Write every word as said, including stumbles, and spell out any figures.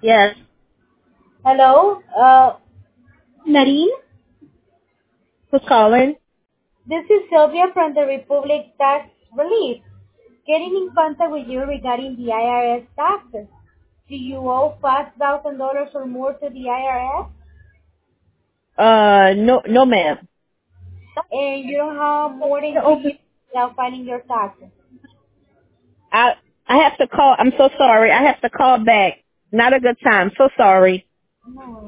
Yes. Hello, uh, Nareen. Who's calling? This is Sylvia from the Republic Tax Relief. Getting in contact with you regarding the I R S taxes. Do you owe five thousand dollars or more to the I R S? Uh, no, no, ma'am. And you don't have more than two years without filing your taxes? I I have to call. I'm so sorry. I have to call back. Not a good time. So sorry. No.